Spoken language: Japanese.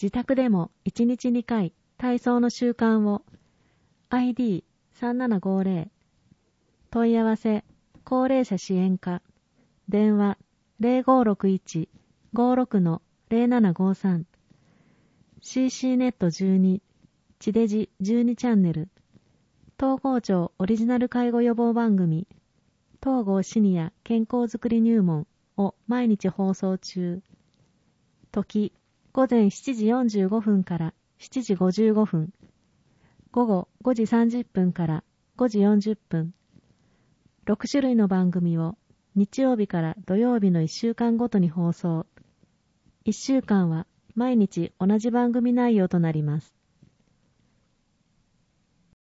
自宅でも1日2回体操の習慣を。 ID3750。 問い合わせ高齢者支援課。電話 0561-56-0753。 CC ネット12地デジ12チャンネル。東郷町オリジナル介護予防番組東郷シニア健康づくり入門を毎日放送中。時午前7時45分から7時55分、午後5時30分から5時40分。6種類の番組を日曜日から土曜日の1週間ごとに放送。1週間は毎日同じ番組内容となります。